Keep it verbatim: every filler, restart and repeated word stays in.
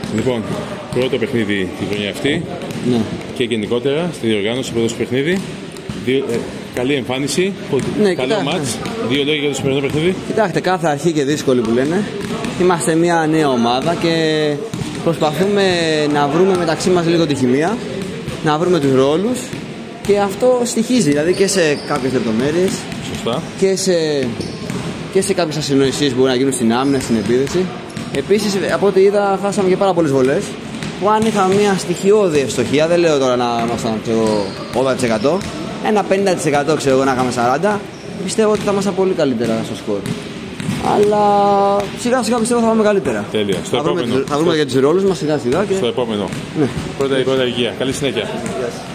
Λοιπόν, πρώτο παιχνίδι τη χρονιά αυτή, Ναι. και γενικότερα στη διοργάνωση, πρώτο παιχνίδι. Δύο, ε, καλή εμφάνιση, Ναι, καλό κοιτάξτε. μάτς. Δύο λόγια για το σημερινό παιχνίδι. Κοιτάξτε, κάθε αρχή και δύσκολη που λένε. Είμαστε μια νέα ομάδα και προσπαθούμε να βρούμε μεταξύ μας λίγο τη χημεία, να βρούμε τους ρόλους και αυτό στοιχίζει, δηλαδή και σε κάποιες λεπτομέρειες Σωστά. και σε, και σε κάποιες ασυνοησίες που μπορεί να γίνουν στην άμυνα, στην επίδεση. Επίσης, από ό,τι είδα, χάσαμε και πάρα πολλές βολές που αν είχαμε μια στοιχειώδη ευστοχία, δεν λέω τώρα να ήμασταν ογδόντα τοις εκατό, ένα πενήντα τοις εκατό ξέρω εγώ να είχαμε σαράντα τοις εκατό, πιστεύω ότι θα ήμασταν πολύ καλύτερα στο σκορ. Αλλά σιγά σιγά πιστεύω θα πάμε καλύτερα. Τέλεια. Στο θα βρούμε, επόμενο. θα βρούμε στο... για τους ρόλους μας σιγά σιγά και... στο επόμενο. Ναι. Πρώτα η πρώτα υγεία. Καλή συνέχεια.